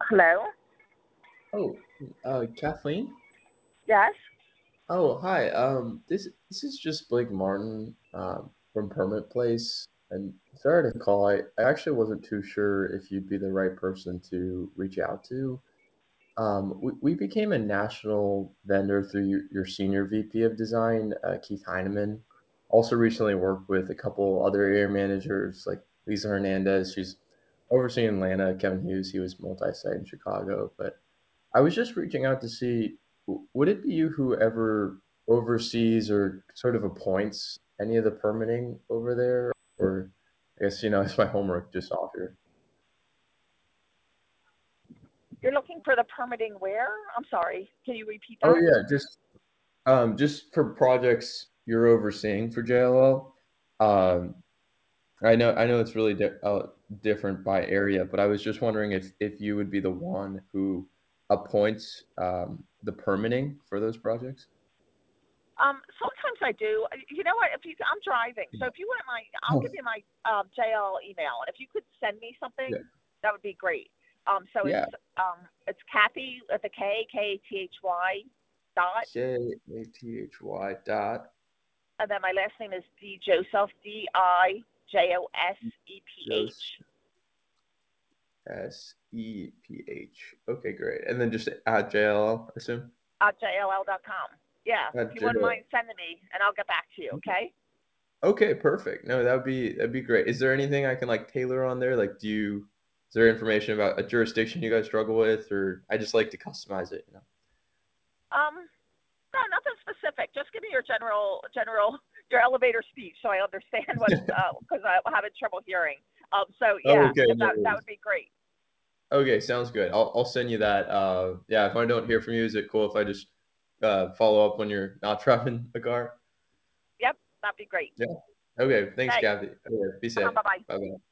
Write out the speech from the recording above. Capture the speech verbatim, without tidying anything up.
Hello? Oh, uh, Kathleen? Yes? Oh, hi. Um, this this is just Blake Martin, um, from Permit Place. And sorry to call. I, I actually wasn't too sure if you'd be the right person to reach out to. Um, we, we became a national vendor through your, your senior V P of design, uh, Keith Heineman. Also recently worked with a couple other area managers like Lisa Hernandez. She's overseeing Atlanta. Kevin Hughes, he was multi-site in Chicago. But I was just reaching out to see, w- would it be you who ever oversees or sort of appoints any of the permitting over there? Or I guess, you know, it's my homework just off here. You're looking for the permitting where? I'm sorry. Can you repeat Oh that? yeah, just um, just for projects you're overseeing for J L L. Um, I know I know it's really di- uh, different by area, but I was just wondering if if you would be the one who appoints um, the permitting for those projects. Um, sometimes I do. You know what? If you, I'm driving, so if you wouldn't mind, I'll give Oh, you my um, J L email, and if you could send me yeah, something, that would be great. Um, so it's yeah. um, it's Kathy with a K, K A T H Y dot, J A T H Y dot and then my last name is D Joseph, D I J O S E P Joseph H S E P H. Okay, great. And then just at J L L, I assume? at J L L dot com. Yeah, if At you wouldn't J L L. mind sending me, and I'll get back to you. Okay. Okay, perfect. No, that would be that'd be great. Is there anything I can like tailor on there? Like, do you is there information about a jurisdiction you guys struggle with, or I just like to customize it, you know? Um, No, nothing specific. Just give me your general, general, your elevator speech so I understand what's, because uh, I'm having trouble hearing. Um, so yeah, Okay, if no that that worries. would be great. Okay, sounds good. I'll I'll send you that. Uh, yeah, if I don't hear from you, is it cool if I just uh follow up when you're not driving the car? Yep, that'd be great. Yeah. Okay. Thanks, Thanks. Kathy. Okay, be Uh-huh, safe. bye bye. Bye bye.